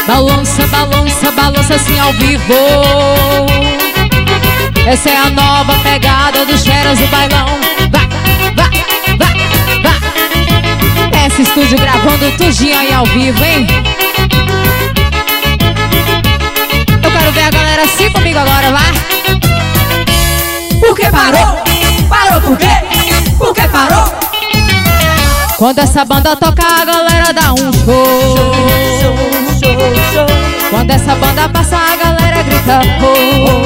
Balança, balança, balança assim ao vivo. Essa é a nova pegada dos feras do bailão. Vai, vai, vai, vai. Esse estúdio gravando tudinho aí ao vivo, hein? Eu quero ver a galera assim comigo agora, vai. Por que parou? Parou por quê? Por que parou? Quando essa banda toca, a galera dá um show. Quando essa banda passa, a galera grita oh.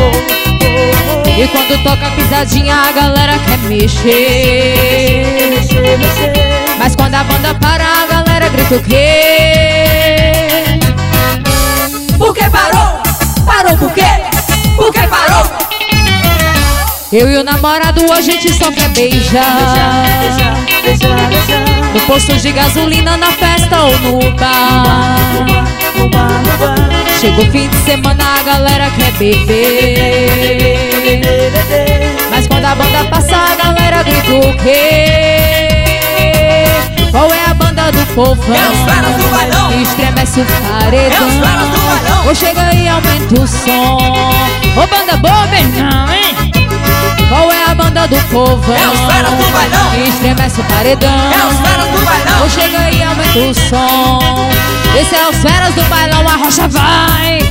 E quando toca a pisadinha, a galera quer mexer. Mas quando a banda para, a galera grita o quê? Por que parou? Parou por quê? Por que parou? Eu e o namorado, a gente só quer beijar. No posto de gasolina, na festa ou no bar. Chega o fim de semana, a galera quer beber. Mas quando a banda passa, a galera grita o quê? Qual é a banda do povão? É os feras do bailão. Estremece o É os paredão. feras do bailão. Ou chega e aumenta o som. Ô banda boa, Bernão, hein? Qual é a banda do povão? É os feras do bailão. Estremece o paredão. É os feras do bailão. Ou chega e aumenta o som. Esse é os feras do bailão, a rocha vai.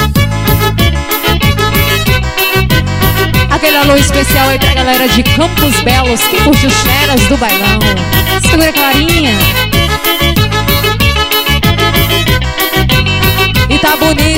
Aquele alô especial aí pra galera de Campos Belos, que curte os feras do bailão. Segura, Clarinha. E tá bonito.